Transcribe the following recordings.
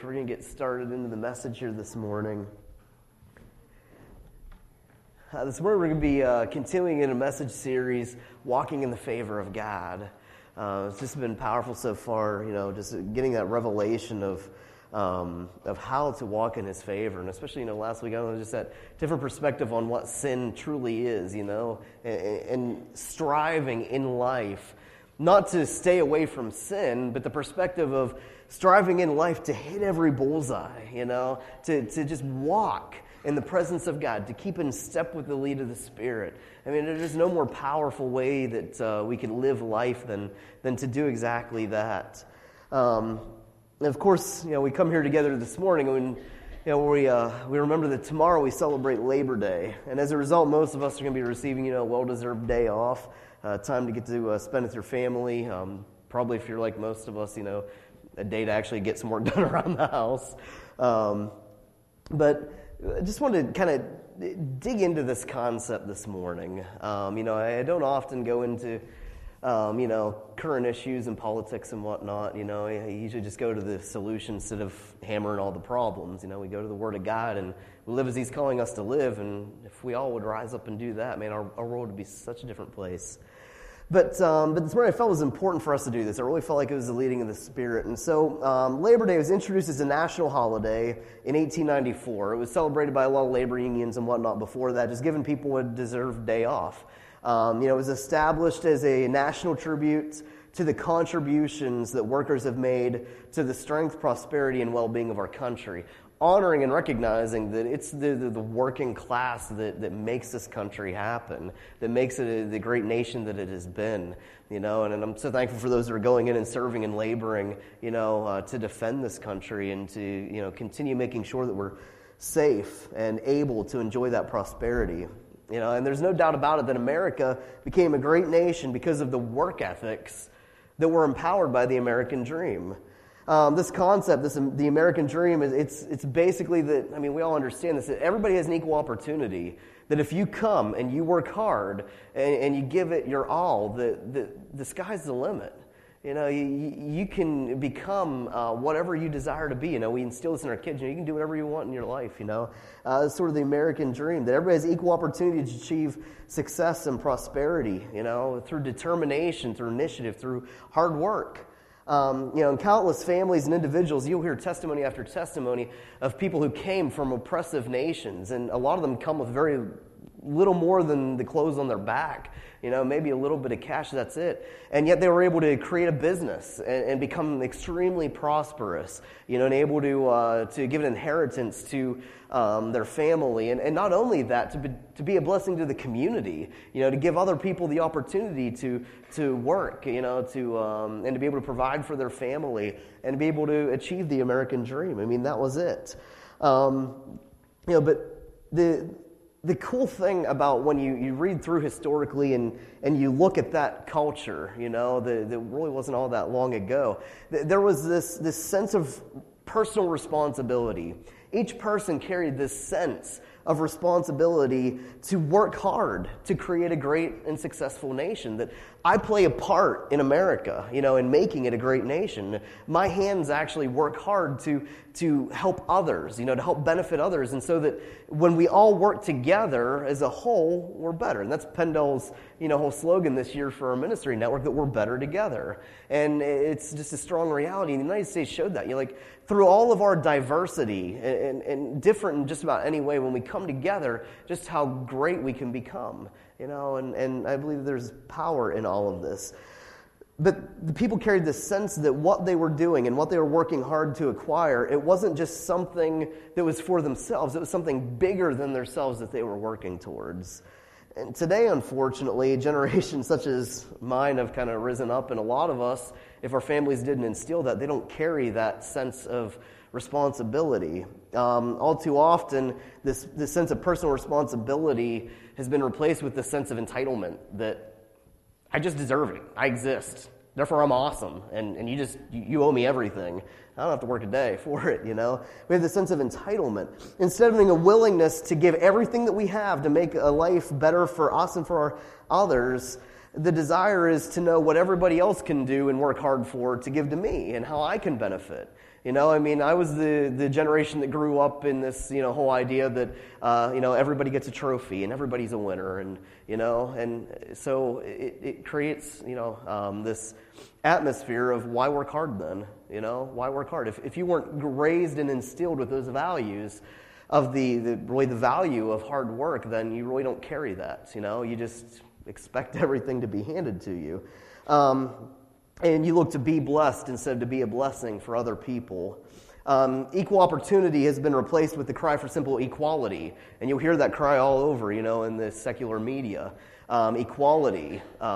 We're going to get started into the message here this morning. This morning we're going to be continuing in a message series, Walking in the Favor of God. It's just been powerful so far, just getting that revelation of how to walk in His favor. And especially, last week, just that different perspective on what sin truly is, and striving in life, not to stay away from sin, but the perspective of striving in life to hit every bullseye, to just walk in the presence of God, to keep in step with the lead of the Spirit. I mean, there's no more powerful way that we can live life than to do exactly that. And of course, we come here together this morning and we remember that tomorrow we celebrate Labor Day. And as a result, most of us are going to be receiving, a well-deserved day off, time to get to spend with your family. Probably if you're like most of us, a day to actually get some work done around the house. But I just wanted to kind of dig into this concept this morning. I don't often go into, current issues and politics and whatnot. I usually just go to the solution instead of hammering all the problems. We go to the Word of God and we live as He's calling us to live. And if we all would rise up and do that, man, our world would be such a different place. But this morning I felt it was important for us to do this. I really felt like it was the leading of the Spirit. And so Labor Day was introduced as a national holiday in 1894. It was celebrated by a lot of labor unions and whatnot before that, just giving people a deserved day off. It was established as a national tribute to the contributions that workers have made to the strength, prosperity, and well-being of our country, honoring and recognizing that it's the working class that makes this country happen, that makes it the great nation that it has been, and I'm so thankful for those that are going in and serving and laboring, to defend this country and to, continue making sure that we're safe and able to enjoy that prosperity. And there's no doubt about it that America became a great nation because of the work ethics that were empowered by the American dream. This concept, the American dream, it's basically that, we all understand this, that everybody has an equal opportunity, that if you come and you work hard and you give it your all, the sky's the limit. You can become whatever you desire to be. We instill this in our kids. You can do whatever you want in your life. It's sort of the American dream, that everybody has equal opportunity to achieve success and prosperity, through determination, through initiative, through hard work. In countless families and individuals, you'll hear testimony after testimony of people who came from oppressive nations, and a lot of them come with very little more than the clothes on their back, maybe a little bit of cash, that's it. And yet they were able to create a business and become extremely prosperous, and able to give an inheritance to their family. And not only that, to be a blessing to the community, to give other people the opportunity to work, and to be able to provide for their family and to be able to achieve the American dream. That was it. But the cool thing about when you read through historically and you look at that culture, that really wasn't all that long ago, there was this sense of personal responsibility. Each person carried this sense of responsibility to work hard to create a great and successful nation, that I play a part in America, in making it a great nation. My hands actually work hard to help others, to help benefit others, and so that when we all work together as a whole, we're better. And that's Pendel's, whole slogan this year for our ministry network, that we're better together. And it's just a strong reality. And the United States showed that. Through all of our diversity and different in just about any way, when we come together, just how great we can become. And I believe there's power in all of this. But the people carried this sense that what they were doing and what they were working hard to acquire, it wasn't just something that was for themselves. It was something bigger than themselves that they were working towards. And today, unfortunately, generations such as mine have kind of risen up, and a lot of us, if our families didn't instill that, they don't carry that sense of responsibility. All too often, this sense of personal responsibility has been replaced with the sense of entitlement, that I just deserve it. I exist. Therefore, I'm awesome. And you owe me everything. I don't have to work a day for it, We have this sense of entitlement. Instead of having a willingness to give everything that we have to make a life better for us and for our others, the desire is to know what everybody else can do and work hard for to give to me and how I can benefit. You know, I mean, I was the generation that grew up in this, whole idea that, everybody gets a trophy and everybody's a winner, and so it creates, this atmosphere of why work hard then, why work hard? If you weren't raised and instilled with those values of the value of hard work, then you really don't carry that, you just expect everything to be handed to you. And you look to be blessed instead of to be a blessing for other people. Equal opportunity has been replaced with the cry for simple equality. And you'll hear that cry all over, in the secular media. Equality,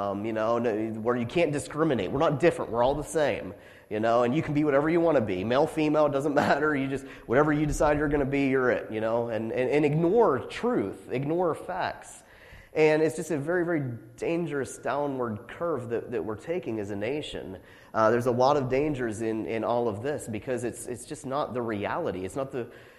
where you can't discriminate. We're not different. We're all the same, and you can be whatever you want to be. Male, female, doesn't matter. You just, whatever you decide you're going to be, you're it, and ignore truth, ignore facts. And it's just a very, very dangerous downward curve that we're taking as a nation. There's a lot of dangers in all of this because it's just not the reality. It's not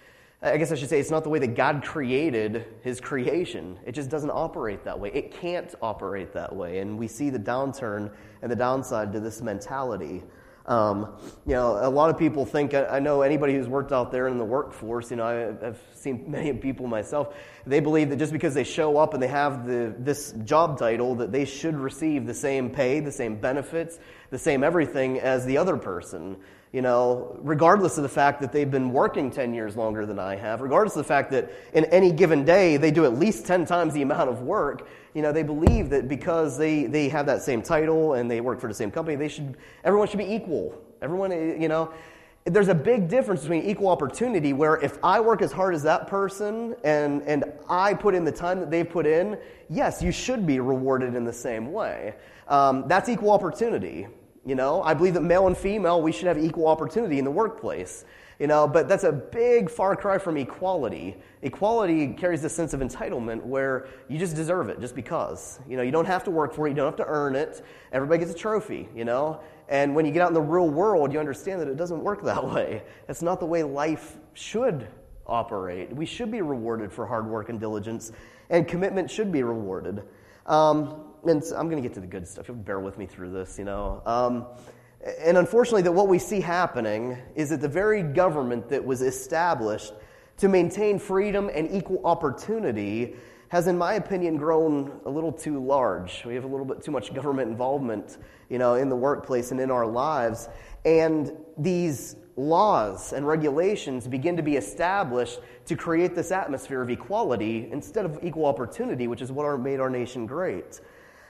it's not the way that God created his creation. It just doesn't operate that way. It can't operate that way. And we see the downturn and the downside to this mentality. A lot of people think, I know anybody who's worked out there in the workforce, I've seen many people myself, they believe that just because they show up and they have this job title, that they should receive the same pay, the same benefits, the same everything as the other person, regardless of the fact that they've been working 10 years longer than I have, regardless of the fact that in any given day they do at least 10 times the amount of work. They believe that because they have that same title and they work for the same company, everyone should be equal. Everyone, there's a big difference between equal opportunity where if I work as hard as that person and I put in the time that they've put in, yes, you should be rewarded in the same way. That's equal opportunity. I believe that male and female, we should have equal opportunity in the workplace. But that's a big far cry from equality. Equality carries this sense of entitlement where you just deserve it just because. You don't have to work for it. You don't have to earn it. Everybody gets a trophy, And when you get out in the real world, you understand that it doesn't work that way. That's not the way life should operate. We should be rewarded for hard work and diligence, and commitment should be rewarded. And so I'm going to get to the good stuff. You'll bear with me through this, And unfortunately, that what we see happening is that the very government that was established to maintain freedom and equal opportunity has, in my opinion, grown a little too large. We have a little bit too much government involvement, in the workplace and in our lives. And these laws and regulations begin to be established to create this atmosphere of equality instead of equal opportunity, which is what made our nation great.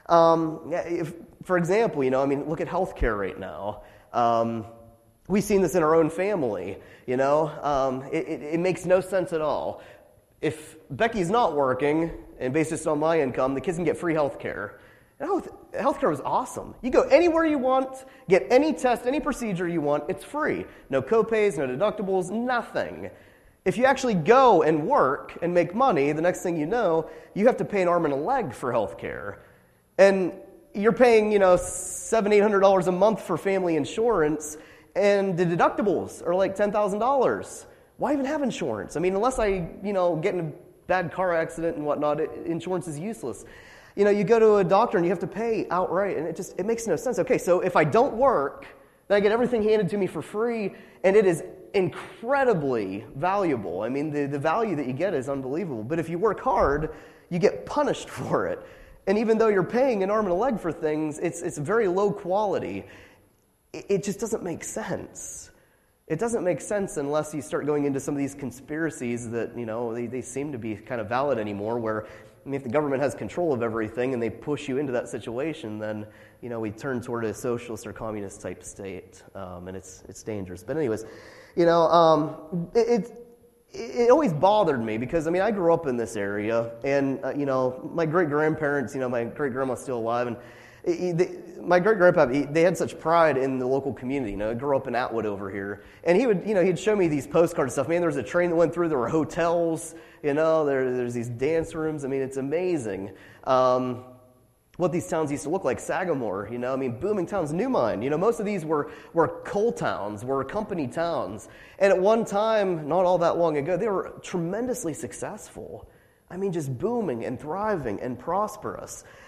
For example, look at healthcare right now. We've seen this in our own family, It makes no sense at all. If Becky's not working, and based just on my income, the kids can get free healthcare. Healthcare was awesome. You go anywhere you want, get any test, any procedure you want, it's free. No copays, no deductibles, nothing. If you actually go and work and make money, the next thing you know, you have to pay an arm and a leg for healthcare. And you're paying, $700-800 a month for family insurance, and the deductibles are like $10,000. Why even have insurance? Unless I, get in a bad car accident and whatnot, insurance is useless. You go to a doctor and you have to pay outright, and it makes no sense. Okay, so if I don't work, then I get everything handed to me for free, and it is incredibly valuable. The value that you get is unbelievable. But if you work hard, you get punished for it. And even though you're paying an arm and a leg for things, it's very low quality. It just doesn't make sense. It doesn't make sense unless you start going into some of these conspiracies that, they seem to be kind of valid anymore, where if the government has control of everything and they push you into that situation, then, we turn toward a socialist or communist type state, and it's dangerous. But anyways, it always bothered me because, I grew up in this area, and, my great-grandparents, my great-grandma's still alive, and my great-grandpa, they had such pride in the local community. I grew up in Atwood over here, and he would, he'd show me these postcards and stuff. Man, there was a train that went through, there were hotels, there's these dance rooms. It's amazing what these towns used to look like. Sagamore, booming towns. New Mine, most of these were coal towns, were company towns. And at one time, not all that long ago, they were tremendously successful. Just booming and thriving and prosperous.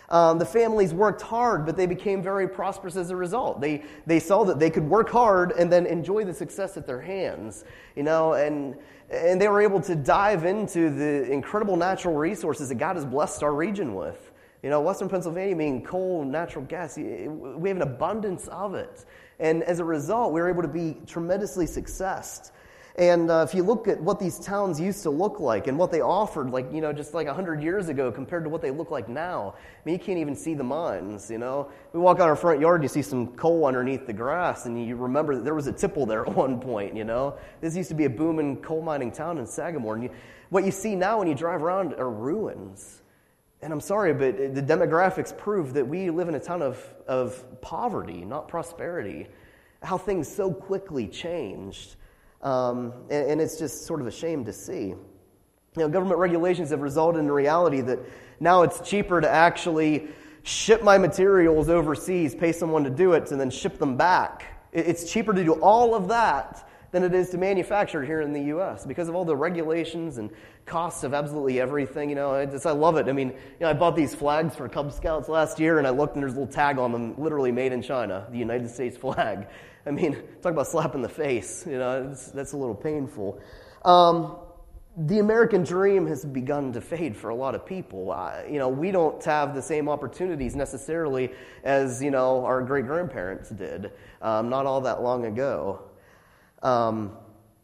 The families worked hard, but they became very prosperous as a result. They saw that they could work hard and then enjoy the success at their hands, and they were able to dive into the incredible natural resources that God has blessed our region with. Western Pennsylvania being coal, natural gas, we have an abundance of it. And as a result, we were able to be tremendously successful. And if you look at what these towns used to look like and what they offered, just like 100 years ago compared to what they look like now, you can't even see the mines, We walk out our front yard and you see some coal underneath the grass, and you remember that there was a tipple there at one point, This used to be a booming coal mining town in Sagamore. And what you see now when you drive around are ruins. And I'm sorry, but the demographics prove that we live in a town of poverty, not prosperity. How things so quickly changed. And it's just sort of a shame to see. Government regulations have resulted in the reality that now it's cheaper to actually ship my materials overseas, pay someone to do it, and then ship them back. It's cheaper to do all of that than it is to manufacture here in the U.S. because of all the regulations and costs of absolutely everything. I love it. I bought these flags for Cub Scouts last year, and I looked, and there's a little tag on them, literally made in China, the United States flag. Talk about slap in the face. That's a little painful. The American dream has begun to fade for a lot of people. We don't have the same opportunities necessarily as, our great-grandparents did, not all that long ago. And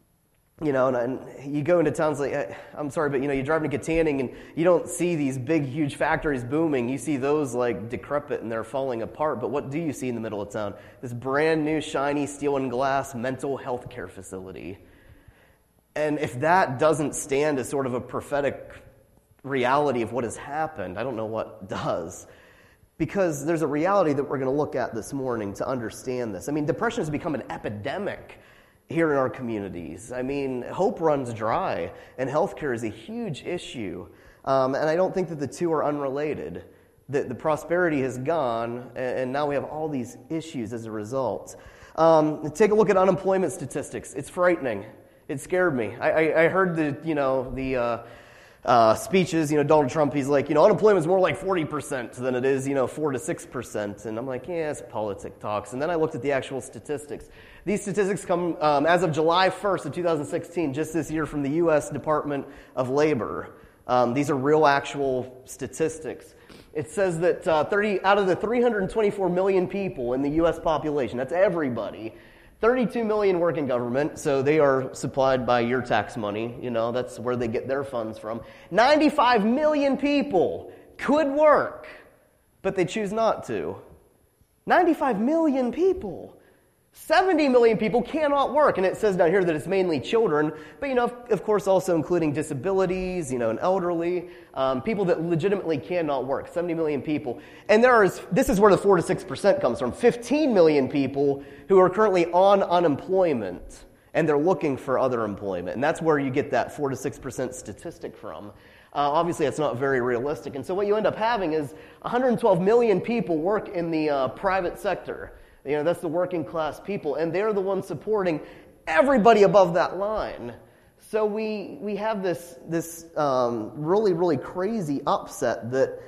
you go into towns like, I'm sorry, but you drive into Katanning and you don't see these big, huge factories booming. You see those like decrepit and they're falling apart. But what do you see in the middle of town? This brand new, shiny steel and glass mental health care facility. And if that doesn't stand as sort of a prophetic reality of what has happened, I don't know what does. Because there's a reality that we're going to look at this morning to understand this. Depression has become an epidemic here in our communities. Hope runs dry, and healthcare is a huge issue. And I don't think that the two are unrelated. The prosperity has gone, and now we have all these issues as a result. Take a look at unemployment statistics. It's frightening. It scared me. I heard the speeches, Donald Trump, he's like, unemployment is more like 40% than it is, 4 to 6%. And I'm like, yeah, it's politic talks. And then I looked at the actual statistics. These statistics come as of July 1st of 2016, just this year, from the U.S. Department of Labor. These are real, actual statistics. It says that 30 out of the 324 million people in the U.S. population, that's everybody, 32 million work in government, so they are supplied by your tax money. That's where they get their funds from. 95 million people could work, but they choose not to. 95 million people. 70 million people cannot work, and it says down here that it's mainly children, but of course also including disabilities, and elderly, people that legitimately cannot work. 70 million people. And this is where the 4 to 6% comes from. 15 million people who are currently on unemployment, and they're looking for other employment. And that's where you get that 4 to 6% statistic from. Obviously, that's not very realistic. And so what you end up having is 112 million people work in the private sector. That's the working class people, and they're the ones supporting everybody above that line. So we have this really, really crazy upset that,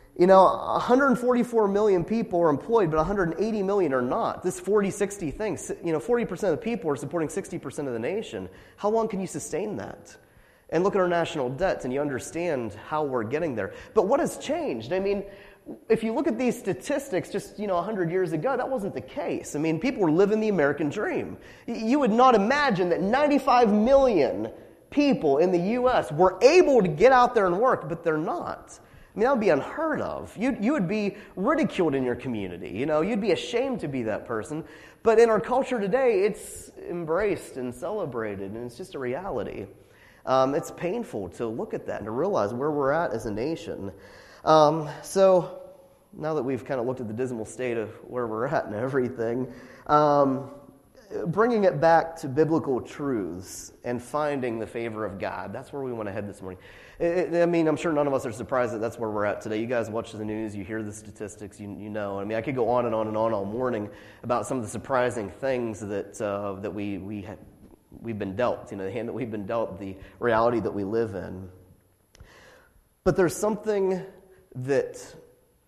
144 million people are employed, but 180 million are not. This 40-60 thing, 40% of the people are supporting 60% of the nation. How long can you sustain that? And look at our national debt, and you understand how we're getting there. But what has changed? If you look at these statistics just, 100 years ago, that wasn't the case. People were living the American dream. You would not imagine that 95 million people in the U.S. were able to get out there and work, but they're not. That would be unheard of. You would be ridiculed in your community. You'd be ashamed to be that person. But in our culture today, it's embraced and celebrated, and it's just a reality. It's painful to look at that and to realize where we're at as a nation. So now that we've kind of looked at the dismal state of where we're at and everything, bringing it back to biblical truths and finding the favor of God, that's where we want to head this morning. I'm sure none of us are surprised that that's where we're at today. You guys watch the news, you hear the statistics, you know. I could go on and on and on all morning about some of the surprising things that we've been dealt, the hand that we've been dealt, the reality that we live in. But there's something that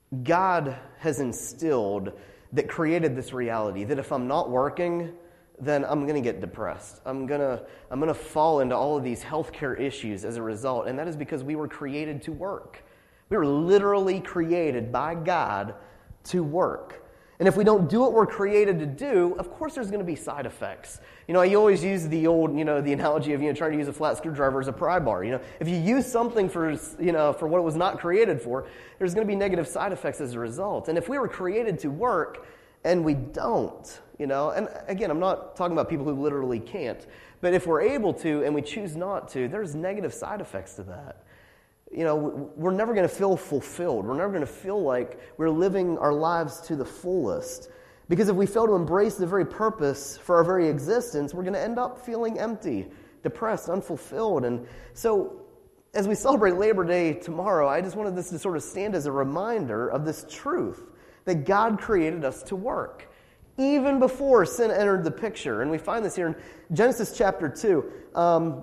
God has instilled that created this reality that if I'm not working, then I'm going to get depressed. I'm going to fall into all of these healthcare issues as a result, and that is because we were created to work. We were literally created by God to work. And if we don't do what we're created to do, of course there's going to be side effects. I always use the old, the analogy of, trying to use a flat screwdriver as a pry bar. If you use something for what it was not created for, there's going to be negative side effects as a result. And if we were created to work and we don't, and again, I'm not talking about people who literally can't, but if we're able to and we choose not to, there's negative side effects to that. We're never going to feel fulfilled. We're never going to feel like we're living our lives to the fullest. Because if we fail to embrace the very purpose for our very existence, we're going to end up feeling empty, depressed, unfulfilled. And so, as we celebrate Labor Day tomorrow, I just wanted this to sort of stand as a reminder of this truth, that God created us to work, even before sin entered the picture. And we find this here in Genesis chapter 2.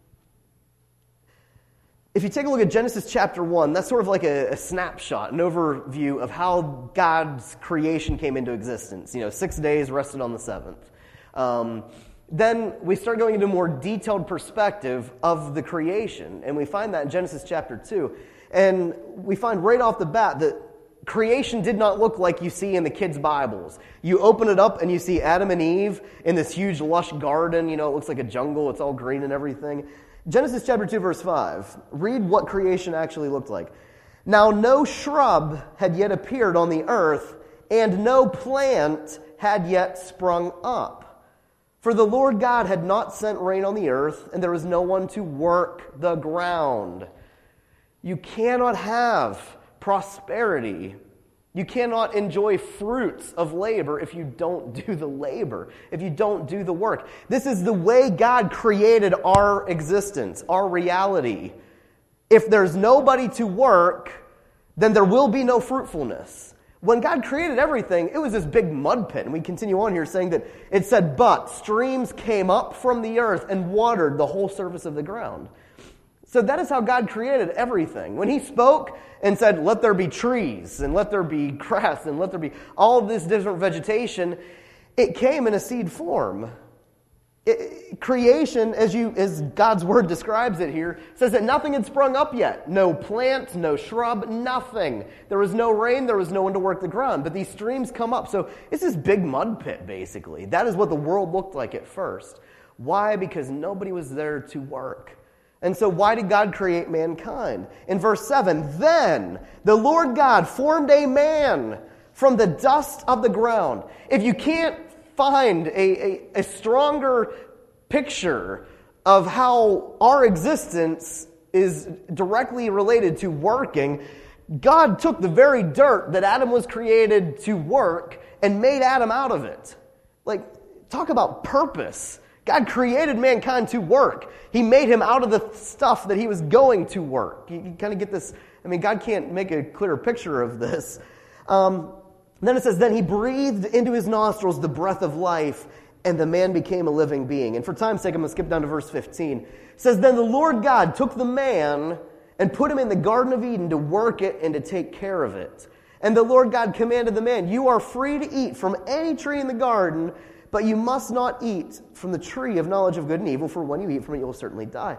If you take a look at Genesis chapter 1, that's sort of like a snapshot, an overview of how God's creation came into existence. 6 days rested on the seventh. Then we start going into a more detailed perspective of the creation, and we find that in Genesis chapter 2. And we find right off the bat that creation did not look like you see in the kids' Bibles. You open it up and you see Adam and Eve in this huge lush garden. It looks like a jungle. It's all green and everything. Genesis chapter 2, verse 5. Read what creation actually looked like. Now no shrub had yet appeared on the earth, and no plant had yet sprung up. For the Lord God had not sent rain on the earth, and there was no one to work the ground. You cannot have prosperity. You cannot enjoy fruits of labor if you don't do the labor, if you don't do the work. This is the way God created our existence, our reality. If there's nobody to work, then there will be no fruitfulness. When God created everything, it was this big mud pit. And we continue on here saying that it said, but streams came up from the earth and watered the whole surface of the ground. So that is how God created everything. When he spoke and said, let there be trees, and let there be grass, and let there be all of this different vegetation, it came in a seed form. Creation, as God's word describes it here, says that nothing had sprung up yet. No plant, no shrub, nothing. There was no rain, there was no one to work the ground. But these streams come up. So it's this big mud pit, basically. That is what the world looked like at first. Why? Because nobody was there to work. And so why did God create mankind? In verse 7, then the Lord God formed a man from the dust of the ground. If you can't find a stronger picture of how our existence is directly related to working, God took the very dirt that Adam was created to work and made Adam out of it. Talk about purpose. God created mankind to work. He made him out of the stuff that he was going to work. You kind of get this. God can't make a clearer picture of this. Then it says, then he breathed into his nostrils the breath of life, and the man became a living being. And for time's sake, I'm going to skip down to verse 15. It says, then the Lord God took the man and put him in the Garden of Eden to work it and to take care of it. And the Lord God commanded the man, you are free to eat from any tree in the garden, but you must not eat from the tree of knowledge of good and evil, for when you eat from it, you will certainly die.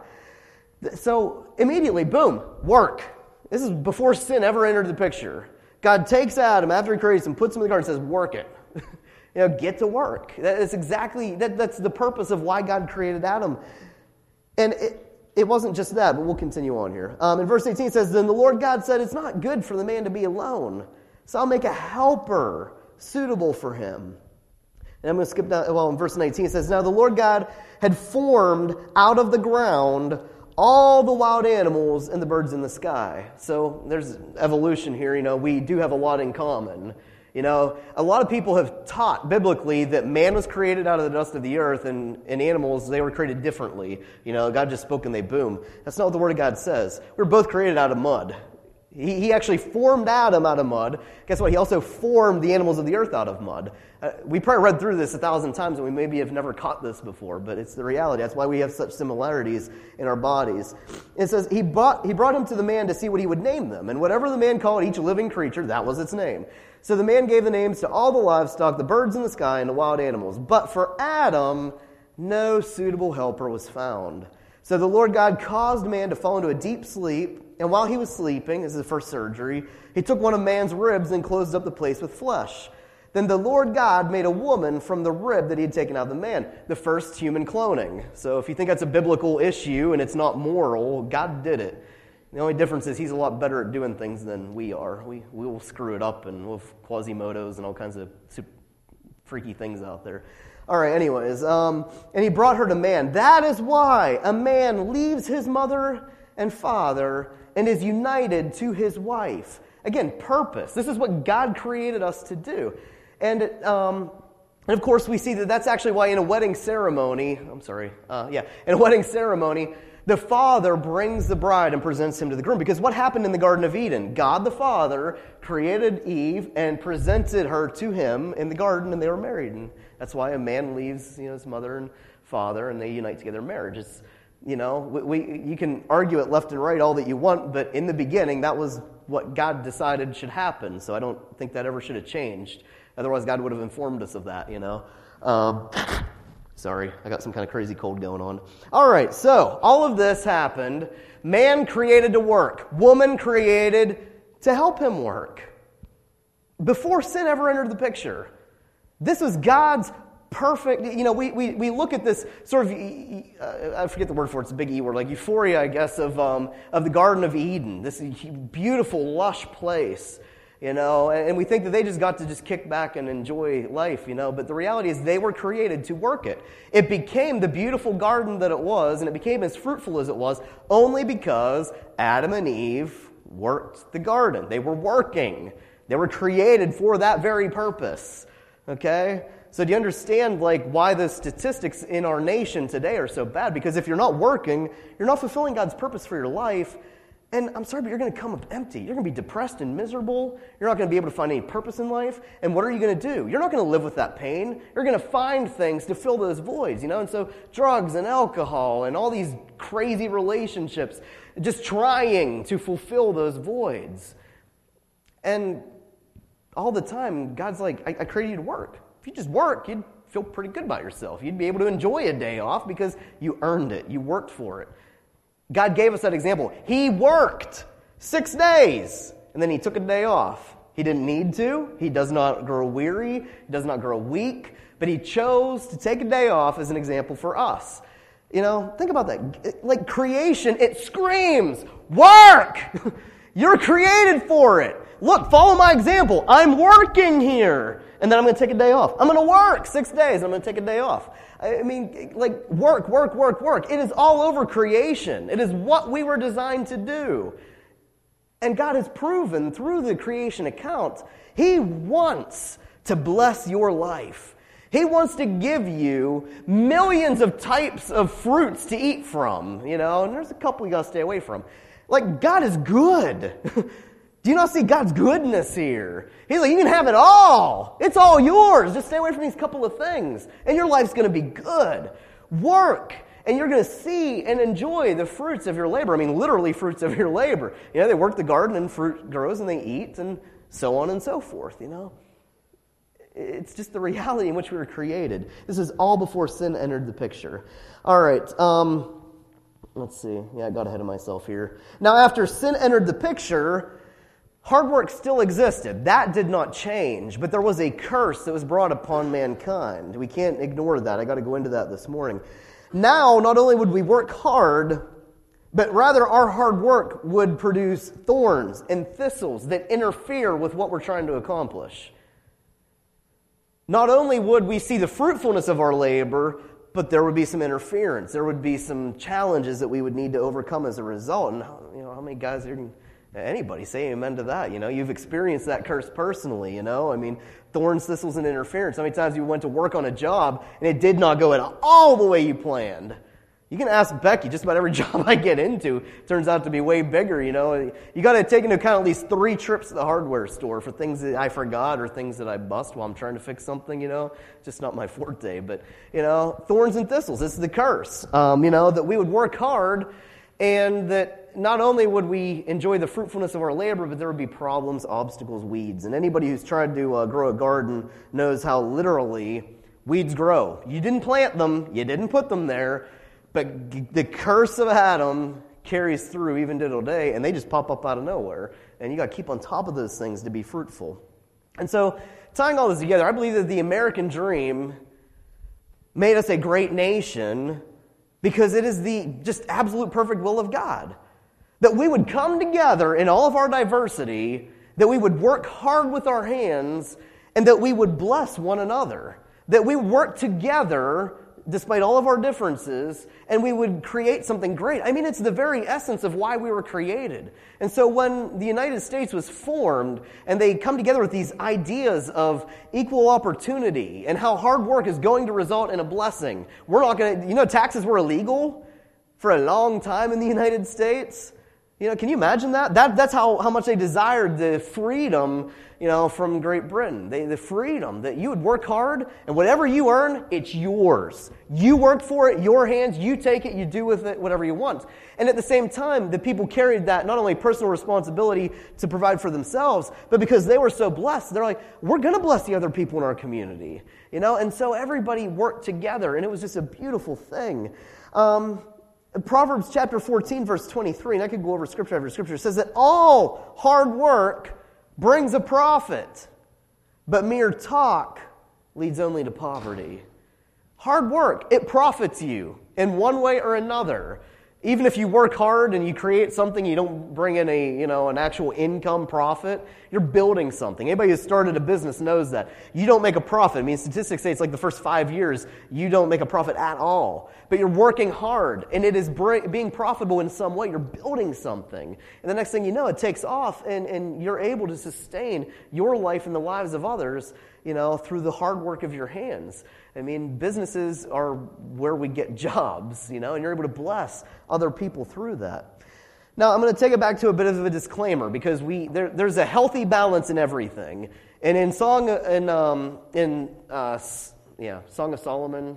So immediately, boom, work. This is before sin ever entered the picture. God takes Adam after he creates him, puts him in the garden, and says, work it. Get to work. That's exactly, that's the purpose of why God created Adam. And it wasn't just that, but we'll continue on here. In verse 18 it says, then the Lord God said, it's not good for the man to be alone, so I'll make a helper suitable for him. And I'm going to skip down, in verse 19 it says, now the Lord God had formed out of the ground all the wild animals and the birds in the sky. So there's evolution here. We do have a lot in common. A lot of people have taught biblically that man was created out of the dust of the earth and animals, they were created differently. God just spoke and they boom. That's not what the Word of God says. We were both created out of mud. He actually formed Adam out of mud. Guess what? He also formed the animals of the earth out of mud. We probably read through this 1,000 times, and we maybe have never caught this before, but it's the reality. That's why we have such similarities in our bodies. It says, he brought him to the man to see what he would name them. And whatever the man called each living creature, that was its name. So the man gave the names to all the livestock, the birds in the sky, and the wild animals. But for Adam, no suitable helper was found. So the Lord God caused man to fall into a deep sleep, and while he was sleeping, this is the first surgery, he took one of man's ribs and closed up the place with flesh. Then the Lord God made a woman from the rib that he had taken out of the man, the first human cloning. So if you think that's a biblical issue and it's not moral, God did it. The only difference is he's a lot better at doing things than we are. We will screw it up, and we'll have Quasimodos and all kinds of super freaky things out there. All right, anyways, and he brought her to man. That is why a man leaves his mother and father and is united to his wife. Again, purpose. This is what God created us to do. And of course, we see that that's actually why in a wedding ceremony, in a wedding ceremony, the father brings the bride and presents him to the groom. Because what happened in the Garden of Eden? God the Father created Eve and presented her to him in the garden, and they were married. And that's why a man leaves his mother and father, and they unite together in marriage. It's, you can argue it left and right all that you want, but in the beginning, that was what God decided should happen. So I don't think that ever should have changed. Otherwise, God would have informed us of that, Sorry, I got some kind of crazy cold going on. All right, so all of this happened. Man created to work. Woman created to help him work. Before sin ever entered the picture. This was God's perfect, we look at this sort of, I forget the word for it, it's a big E word, like euphoria, I guess, of the Garden of Eden, this beautiful, lush place, and we think that they just got to just kick back and enjoy life, but the reality is they were created to work it. It became the beautiful garden that it was, and it became as fruitful as it was, only because Adam and Eve worked the garden. They were working. They were created for that very purpose, okay? So do you understand why the statistics in our nation today are so bad? Because if you're not working, you're not fulfilling God's purpose for your life. And I'm sorry, but you're going to come up empty. You're going to be depressed and miserable. You're not going to be able to find any purpose in life. And what are you going to do? You're not going to live with that pain. You're going to find things to fill those voids, And so drugs and alcohol and all these crazy relationships, just trying to fulfill those voids. And all the time, God's like, I created you to work. If you just work, you'd feel pretty good about yourself. You'd be able to enjoy a day off because you earned it. You worked for it. God gave us that example. He worked 6 days, and then he took a day off. He didn't need to. He does not grow weary. He does not grow weak. But he chose to take a day off as an example for us. Think about that. Creation, it screams, work! You're created for it. Look, follow my example. I'm working here. And then I'm going to take a day off. I'm going to work 6 days. I'm going to take a day off. I mean, work. It is all over creation. It is what we were designed to do. And God has proven through the creation account, he wants to bless your life. He wants to give you millions of types of fruits to eat from, and there's a couple you got to stay away from. God is good. Do you not see God's goodness here? He's like, you can have it all. It's all yours. Just stay away from these couple of things, and your life's going to be good. Work, and you're going to see and enjoy the fruits of your labor. I mean, literally fruits of your labor. They work the garden, and fruit grows, and they eat, and so on and so forth, It's just the reality in which we were created. This is all before sin entered the picture. All right, let's see. Yeah, I got ahead of myself here. Now, after sin entered the picture, hard work still existed. That did not change, but there was a curse that was brought upon mankind. We can't ignore that. I got to go into that this morning. Now, not only would we work hard, but rather our hard work would produce thorns and thistles that interfere with what we're trying to accomplish. Not only would we see the fruitfulness of our labor, but there would be some interference. There would be some challenges that we would need to overcome as a result. And how many guys here can... Anybody say amen to that? You've experienced that curse personally, I mean, thorns, thistles, and interference. How many times you went to work on a job and it did not go at all the way you planned? You can ask Becky, just about every job I get into turns out to be way bigger, You got to take into account at least 3 trips to the hardware store for things that I forgot or things that I bust while I'm trying to fix something, Just not my forte. But, thorns and thistles, this is the curse, that we would work hard and that not only would we enjoy the fruitfulness of our labor, but there would be problems, obstacles, weeds. And anybody who's tried to grow a garden knows how literally weeds grow. You didn't plant them, you didn't put them there, but the curse of Adam carries through even to today, and they just pop up out of nowhere. And you got to keep on top of those things to be fruitful. And so, tying all this together, I believe that the American dream made us a great nation because it is the just absolute perfect will of God. That we would come together in all of our diversity, that we would work hard with our hands, and that we would bless one another. That we work together despite all of our differences, and we would create something great. I mean, it's the very essence of why we were created. And so when the United States was formed, and they come together with these ideas of equal opportunity, and how hard work is going to result in a blessing. We're not going to, taxes were illegal for a long time in the United States. Can you imagine that? That's how much they desired the freedom, from Great Britain. The freedom that you would work hard, and whatever you earn, it's yours. You work for it, your hands, you take it, you do with it whatever you want. And at the same time, the people carried that not only personal responsibility to provide for themselves, but because they were so blessed, they're like, we're going to bless the other people in our community. And so everybody worked together, and it was just a beautiful thing. Proverbs chapter 14, verse 23, and I could go over scripture after scripture, says that all hard work brings a profit, but mere talk leads only to poverty. Hard work, it profits you in one way or another. Even if you work hard and you create something, you don't bring in an actual income profit, you're building something. Anybody who's started a business knows that. You don't make a profit. I mean, statistics say it's like the first 5 years, you don't make a profit at all. But you're working hard, and it is being profitable in some way. You're building something. And the next thing you know, it takes off, and you're able to sustain your life and the lives of others, through the hard work of your hands. I mean, businesses are where we get jobs, and you're able to bless other people through that. Now, I'm going to take it back to a bit of a disclaimer because there's a healthy balance in everything. And in Song of Solomon,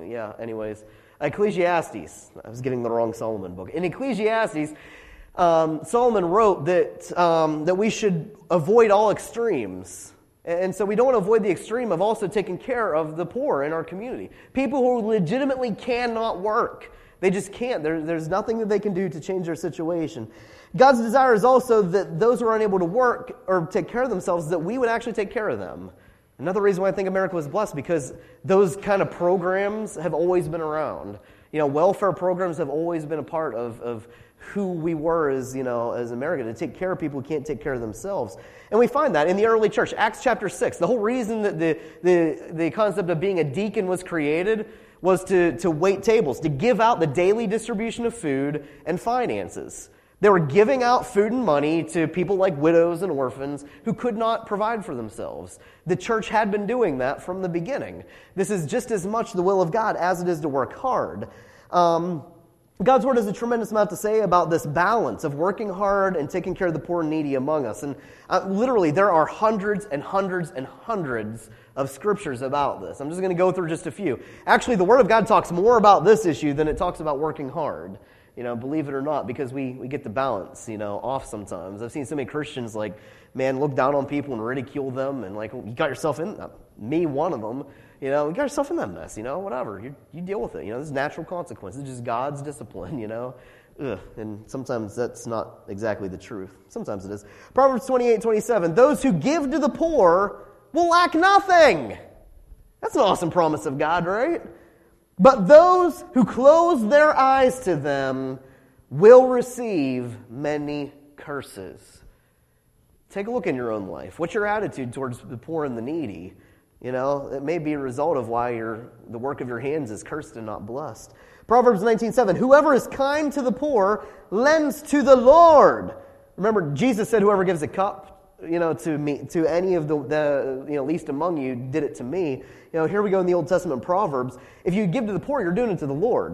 Ecclesiastes. I was getting the wrong Solomon book. In Ecclesiastes, Solomon wrote that we should avoid all extremes. And so we don't want to avoid the extreme of also taking care of the poor in our community. People who legitimately cannot work. They just can't. There's nothing that they can do to change their situation. God's desire is also that those who are unable to work or take care of themselves, that we would actually take care of them. Another reason why I think America was blessed, because those kind of programs have always been around. Welfare programs have always been a part of who we were as America, to take care of people who can't take care of themselves. And we find that in the early church. Acts chapter 6, the whole reason that the concept of being a deacon was created was to wait tables, to give out the daily distribution of food and finances. They were giving out food and money to people like widows and orphans who could not provide for themselves. The church had been doing that from the beginning. This is just as much the will of God as it is to work hard. God's Word has a tremendous amount to say about this balance of working hard and taking care of the poor and needy among us. And literally, there are hundreds and hundreds and hundreds of scriptures about this. I'm just going to go through just a few. Actually, the Word of God talks more about this issue than it talks about working hard. Believe it or not, because we get the balance, off sometimes. I've seen so many Christians, look down on people and ridicule them, and you got yourself in, me, one of them, you got yourself in that mess, whatever. You deal with it, this is natural consequences. It's just God's discipline, And sometimes that's not exactly the truth. Sometimes it is. Proverbs 28:27, those who give to the poor will lack nothing. That's an awesome promise of God, right? But those who close their eyes to them will receive many curses. Take a look in your own life. What's your attitude towards the poor and the needy? It may be a result of why the work of your hands is cursed and not blessed. Proverbs 19:7, whoever is kind to the poor lends to the Lord. Remember, Jesus said, whoever gives a cup, to me, to any of the least among you, did it to me. Here we go in the Old Testament Proverbs. If you give to the poor, you're doing it to the Lord.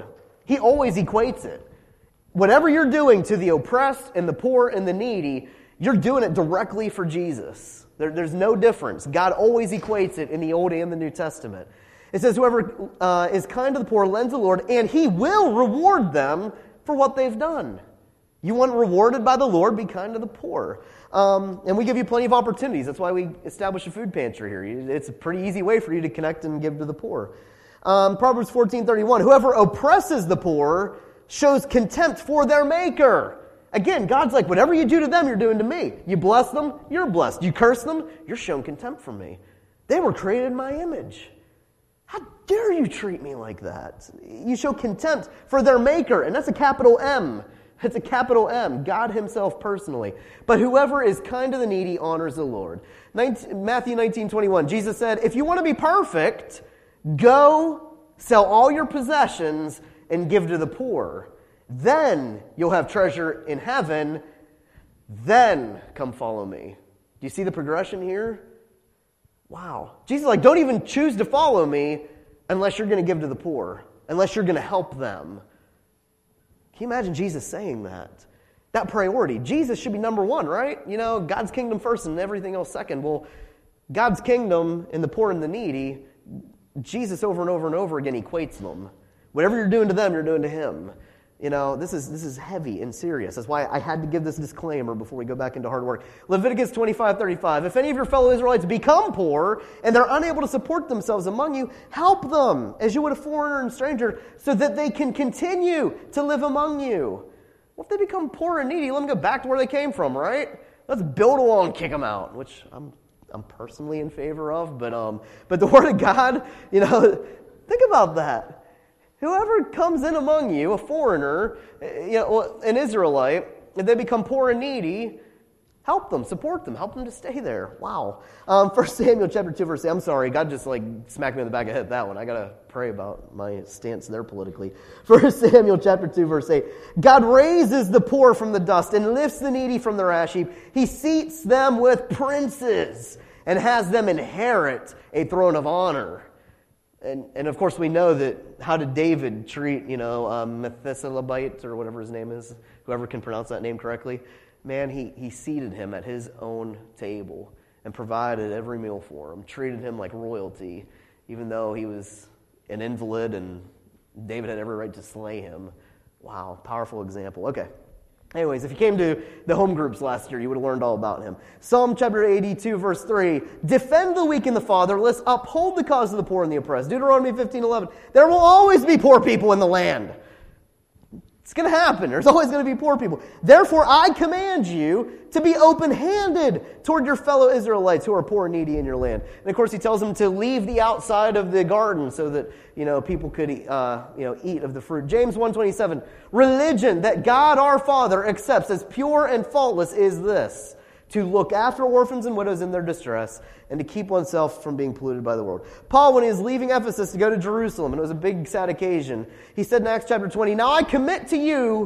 He always equates it. Whatever you're doing to the oppressed and the poor and the needy, you're doing it directly for Jesus. There's no difference. God always equates it in the Old and the New Testament. It says, whoever is kind to the poor lends the Lord, and He will reward them for what they've done. You want rewarded by the Lord, be kind to the poor. And we give you plenty of opportunities. That's why we establish a food pantry here. It's a pretty easy way for you to connect and give to the poor. Proverbs 14:31, whoever oppresses the poor shows contempt for their maker. Again, God's like, whatever you do to them, you're doing to me. You bless them, you're blessed. You curse them, you're showing contempt for me. They were created in my image. How dare you treat me like that? You show contempt for their maker, and that's a capital M. It's a capital M, God Himself personally. But whoever is kind to the needy honors the Lord. Matthew 19:21, Jesus said, if you want to be perfect, go sell all your possessions and give to the poor. Then you'll have treasure in heaven. Then come follow me. Do you see the progression here? Wow. Jesus is like, don't even choose to follow me unless you're going to give to the poor, unless you're going to help them. Can you imagine Jesus saying that? That priority. Jesus should be number one, right? You know, God's kingdom first and everything else second. Well, God's kingdom and the poor and the needy, Jesus over and over and over again equates them. Whatever you're doing to them, you're doing to Him. You know, this is heavy and serious. That's why I had to give this disclaimer before we go back into hard work. Leviticus 25:35. If any of your fellow Israelites become poor and they're unable to support themselves among you, help them as you would a foreigner and stranger so that they can continue to live among you. Well, if they become poor and needy, let them go back to where they came from, right? Let's build a wall and kick them out, which I'm personally in favor of. But the Word of God, you know, think about that. Whoever comes in among you, a foreigner, an Israelite, if they become poor and needy, help them, support them, help them to stay there. Wow. 1 Samuel chapter 2, verse 8. I'm sorry, God just smacked me in the back of the head with that one. I got to pray about my stance there politically. 1 Samuel chapter 2, verse 8. God raises the poor from the dust and lifts the needy from their ash heap. He seats them with princes and has them inherit a throne of honor. And of course we know that, how did David treat, Methuselahite or whatever his name is, whoever can pronounce that name correctly. Man, he seated him at his own table and provided every meal for him, treated him like royalty, even though he was an invalid and David had every right to slay him. Wow, powerful example. Okay. Anyways, if you came to the home groups last year, you would have learned all about him. Psalm chapter 82, verse 3, defend the weak and the fatherless, uphold the cause of the poor and the oppressed. Deuteronomy 15:11, there will always be poor people in the land. It's going to happen. There's always going to be poor people. Therefore, I command you to be open-handed toward your fellow Israelites who are poor and needy in your land. And of course, he tells them to leave the outside of the garden so that, people could, eat of the fruit. James 1:27, religion that God our Father accepts as pure and faultless is this, to look after orphans and widows in their distress, and to keep oneself from being polluted by the world. Paul, when he was leaving Ephesus to go to Jerusalem, and it was a big, sad occasion, he said in Acts chapter 20, now I commit you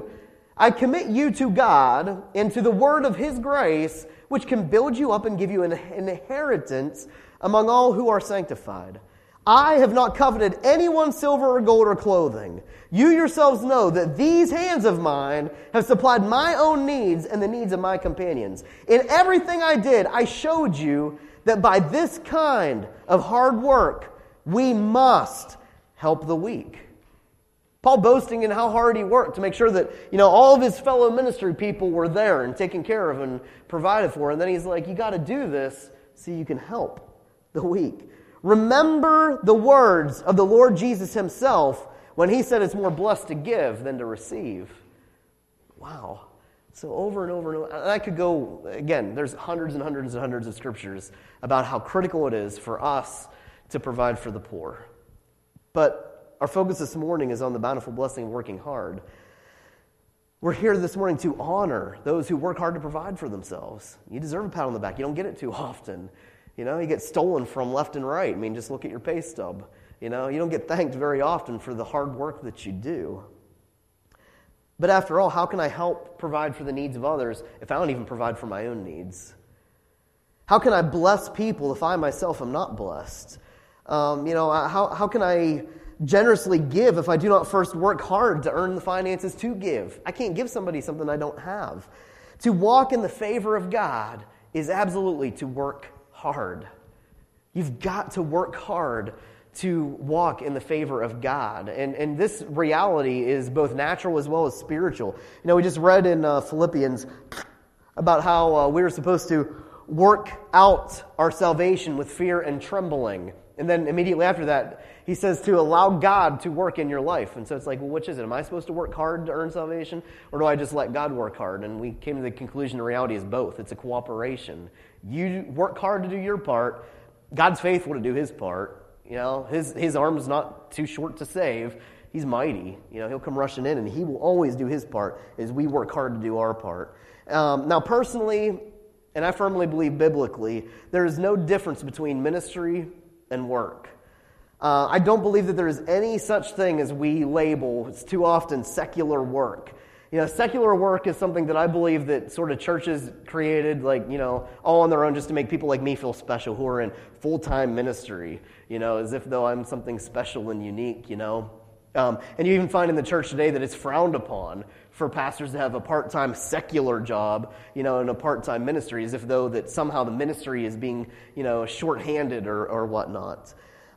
to God and to the word of His grace, which can build you up and give you an inheritance among all who are sanctified. I have not coveted anyone's silver or gold or clothing. You yourselves know that these hands of mine have supplied my own needs and the needs of my companions. In everything I did, I showed you that by this kind of hard work, we must help the weak. Paul boasting in how hard he worked to make sure that, all of his fellow ministry people were there and taken care of and provided for. And then he's like, you got to do this so you can help the weak. Remember the words of the Lord Jesus Himself when He said it's more blessed to give than to receive. Wow. So over and over and over. And I could go, again, there's hundreds and hundreds and hundreds of scriptures about how critical it is for us to provide for the poor. But our focus this morning is on the bountiful blessing of working hard. We're here this morning to honor those who work hard to provide for themselves. You deserve a pat on the back. You don't get it too often. You get stolen from left and right. I mean, just look at your pay stub. You don't get thanked very often for the hard work that you do. But after all, how can I help provide for the needs of others if I don't even provide for my own needs? How can I bless people if I myself am not blessed? How can I generously give if I do not first work hard to earn the finances to give. I can't give somebody something I don't have. To walk in the favor of God is absolutely to work hard. You've got to work hard to walk in the favor of God. And this reality is both natural as well as spiritual. You know, we just read in Philippians about how we're supposed to work out our salvation with fear and trembling. And then immediately after that, he says to allow God to work in your life. And so it's like, well, which is it? Am I supposed to work hard to earn salvation? Or do I just let God work hard? And we came to the conclusion the reality is both. It's a cooperation. You work hard to do your part. God's faithful to do his part. You know, his arm's not too short to save. He's mighty. You know, he'll come rushing in, and he will always do his part as we work hard to do our part. Now, personally, and I firmly believe biblically, there is no difference between ministry and work. I don't believe that there is any such thing as we label, it's too often, secular work. You know, secular work is something that I believe that sort of churches created, like, you know, all on their own just to make people like me feel special who are in full-time ministry, you know, as if though I'm something special and unique, you know. And you even find in the church today that it's frowned upon for pastors to have a part-time secular job, you know, and a part-time ministry, as if though that somehow the ministry is being, you know, shorthanded or whatnot.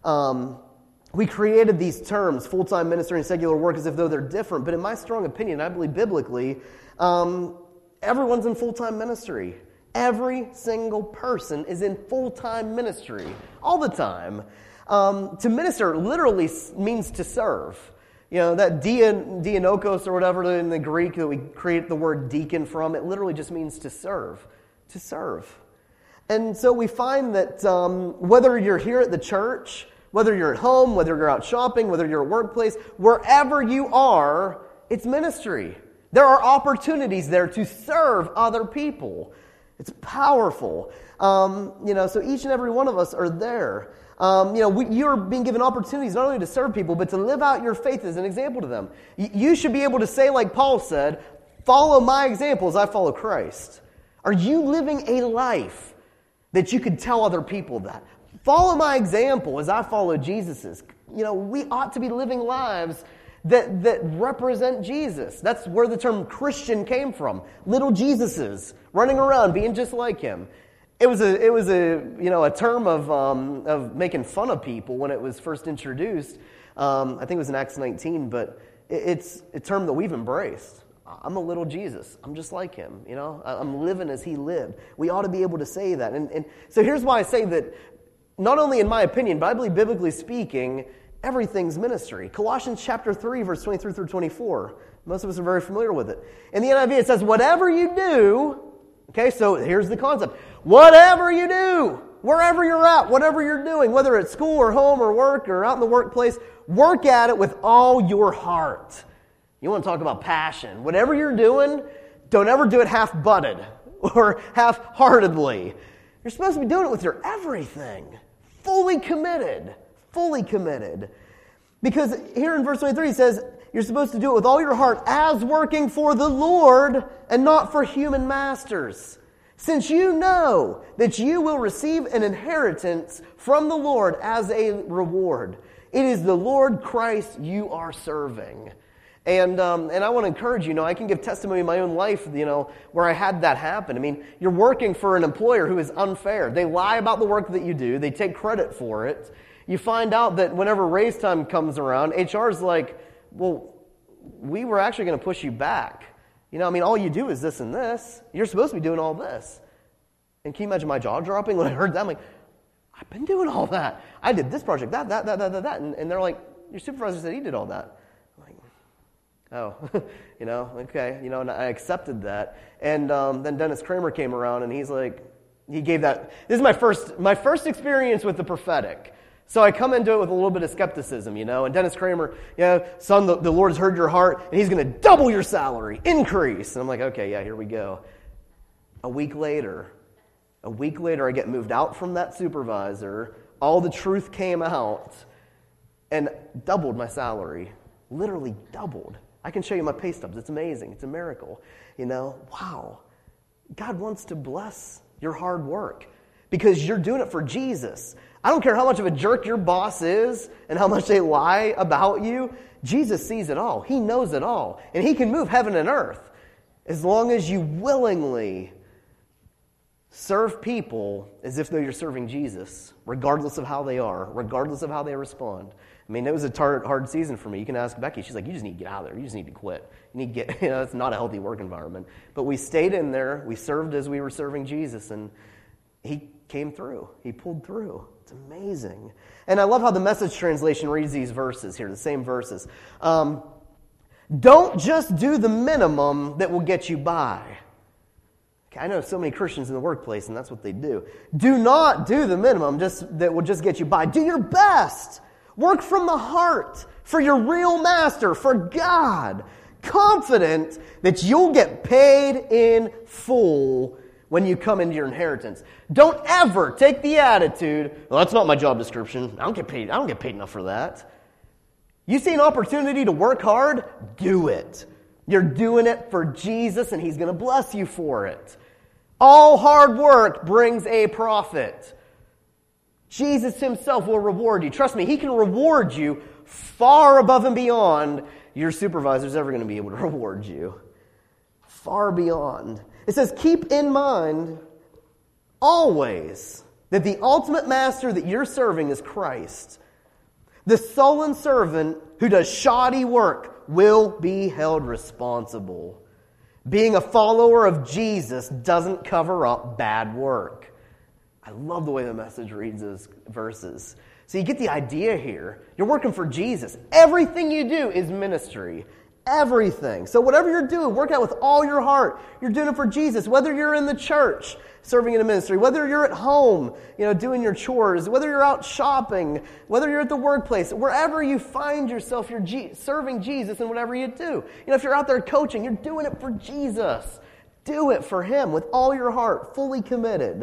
We created these terms, full-time ministry and secular work, as if though they're different. But in my strong opinion, I believe biblically, everyone's in full-time ministry. Every single person is in full-time ministry all the time. To minister literally means to serve. You know, that dianokos or whatever in the Greek that we create the word deacon from, it literally just means to serve. To serve. And so we find that whether you're here at the church, whether you're at home, whether you're out shopping, whether you're at workplace, wherever you are, it's ministry. There are opportunities there to serve other people. It's powerful. You know, so each and every one of us are there. You know, you're being given opportunities not only to serve people, but to live out your faith as an example to them. You should be able to say, like Paul said, follow my example as I follow Christ. Are you living a life that you could tell other people that? Follow my example as I follow Jesus's. You know, we ought to be living lives that represent Jesus. That's where the term Christian came from. Little Jesuses running around being just like him. It was a term of making fun of people when it was first introduced. I think it was in Acts 19, but it's a term that we've embraced. I'm a little Jesus. I'm just like him. You know, I'm living as he lived. We ought to be able to say that. And so here's why I say that. Not only in my opinion, but I believe biblically speaking, everything's ministry. Colossians chapter 3, verse 23 through 24. Most of us are very familiar with it. In the NIV, it says, whatever you do, okay, so here's the concept. Whatever you do, wherever you're at, whatever you're doing, whether it's school or home or work or out in the workplace, work at it with all your heart. You want to talk about passion. Whatever you're doing, don't ever do it half-butted or half-heartedly. You're supposed to be doing it with your everything. Fully committed. Fully committed. Because here in verse 23 it says, you're supposed to do it with all your heart as working for the Lord and not for human masters. Since you know that you will receive an inheritance from the Lord as a reward. It is the Lord Christ you are serving. And I want to encourage you, I can give testimony in my own life, where I had that happen. I mean, you're working for an employer who is unfair. They lie about the work that you do. They take credit for it. You find out that whenever raise time comes around, HR is like, well, we were actually going to push you back. All you do is this and this. You're supposed to be doing all this. And can you imagine my jaw dropping when I heard that? I'm like, I've been doing all that. I did this project, that. And they're like, your supervisor said he did all that. Oh, okay, and I accepted that. And then Dennis Kramer came around, and he's like, he gave that. This is my first experience with the prophetic. So I come into it with a little bit of skepticism, and Dennis Kramer, son, the Lord has heard your heart, and he's going to double your salary, increase. And I'm like, okay, yeah, here we go. A week later, I get moved out from that supervisor. All the truth came out, and doubled my salary. Literally doubled. I can show you my pay stubs. It's amazing. It's a miracle. Wow. God wants to bless your hard work. because you're doing it for Jesus. I don't care how much of a jerk your boss is and how much they lie about you. Jesus sees it all. He knows it all. And he can move heaven and earth as long as you willingly serve people as if though you're serving Jesus, regardless of how they are, regardless of how they respond. I mean, it was a hard season for me. You can ask Becky. She's like, you just need to get out of there. You just need to quit. You need to get, it's not a healthy work environment. But we stayed in there. We served as we were serving Jesus, and he came through. He pulled through. It's amazing. And I love how the Message translation reads these verses here, the same verses. Don't just do the minimum that will get you by. I know so many Christians in the workplace, and that's what they do. Do not do the minimum that will just get you by. Do your best. Work from the heart for your real master, for God, confident that you'll get paid in full when you come into your inheritance. Don't ever take the attitude, well, that's not my job description. I don't get paid enough for that. You see an opportunity to work hard? Do it. You're doing it for Jesus, and he's going to bless you for it. All hard work brings a profit. Jesus himself will reward you. Trust me, he can reward you far above and beyond your supervisor's ever going to be able to reward you. Far beyond. It says, keep in mind always that the ultimate master that you're serving is Christ. The sullen servant who does shoddy work will be held responsible. Being a follower of Jesus doesn't cover up bad work. I love the way the Message reads those verses. So you get the idea here. You're working for Jesus. Everything you do is ministry. Everything. So whatever you're doing, work out with all your heart. You're doing it for Jesus. Whether you're in the church, serving in a ministry, whether you're at home, doing your chores, whether you're out shopping, whether you're at the workplace, wherever you find yourself, you're serving Jesus in whatever you do. If you're out there coaching, you're doing it for Jesus. Do it for him with all your heart, fully committed.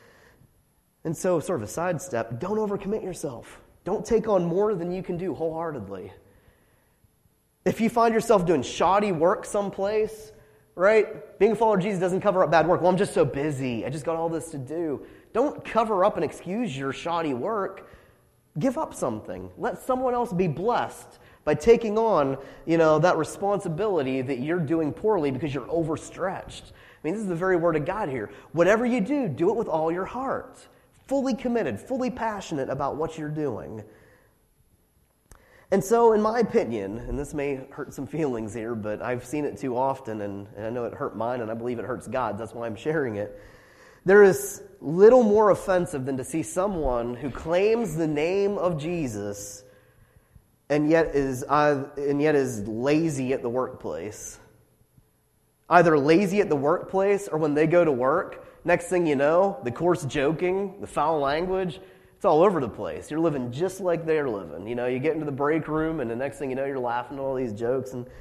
And so, sort of a sidestep, don't overcommit yourself. Don't take on more than you can do wholeheartedly. If you find yourself doing shoddy work someplace, right? Being a follower of Jesus doesn't cover up bad work. Well, I'm just so busy. I just got all this to do. Don't cover up and excuse your shoddy work. Give up something. Let someone else be blessed by taking on, that responsibility that you're doing poorly because you're overstretched. I mean, this is the very word of God here. Whatever you do it with all your heart. Fully committed, fully passionate about what you're doing. And so, in my opinion, and this may hurt some feelings here, but I've seen it too often, and I know it hurt mine, and I believe it hurts God. That's why I'm sharing it. There is little more offensive than to see someone who claims the name of Jesus and yet is lazy at the workplace. Either lazy at the workplace, or when they go to work, next thing you know, the coarse joking, the foul language, it's all over the place. You're living just like they're living. You get into the break room, and the next thing you know, you're laughing at all these jokes and,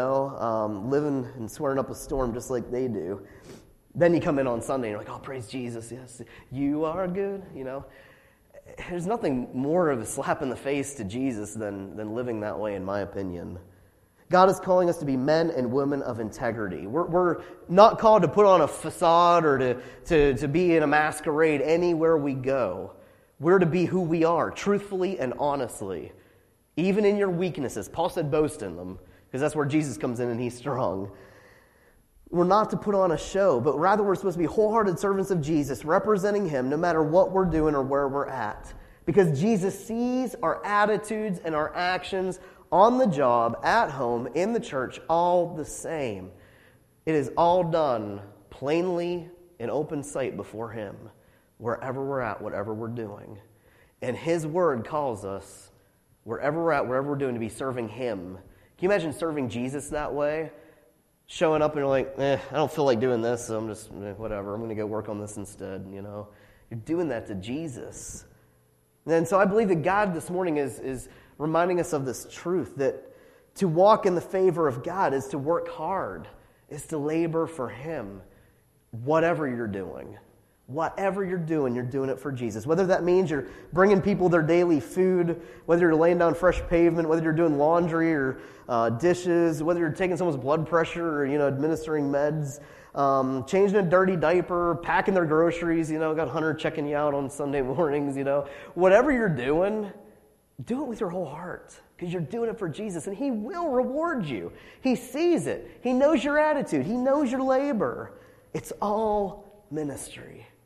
living and swearing up a storm just like they do. Then you come in on Sunday, and you're like, oh, praise Jesus, yes, you are good, There's nothing more of a slap in the face to Jesus than living that way, in my opinion. God is calling us to be men and women of integrity. We're not called to put on a facade or to be in a masquerade anywhere we go. We're to be who we are, truthfully and honestly. Even in your weaknesses. Paul said boast in them, because that's where Jesus comes in and he's strong. We're not to put on a show, but rather we're supposed to be wholehearted servants of Jesus, representing him no matter what we're doing or where we're at. Because Jesus sees our attitudes and our actions on the job, at home, in the church, all the same. It is all done plainly in open sight before him, wherever we're at, whatever we're doing. And his word calls us, wherever we're at, wherever we're doing, to be serving him. Can you imagine serving Jesus that way? Showing up and you're like, I don't feel like doing this, so I'm just, whatever, I'm going to go work on this instead, You're doing that to Jesus. And so I believe that God this morning is reminding us of this truth, that to walk in the favor of God is to work hard, is to labor for him, whatever you're doing. Whatever you're doing it for Jesus. Whether that means you're bringing people their daily food, whether you're laying down fresh pavement, whether you're doing laundry or dishes, whether you're taking someone's blood pressure or, administering meds, changing a dirty diaper, packing their groceries, got Hunter checking you out on Sunday mornings, whatever you're doing, do it with your whole heart because you're doing it for Jesus and He will reward you. He sees it. He knows your attitude. He knows your labor. It's all ministry.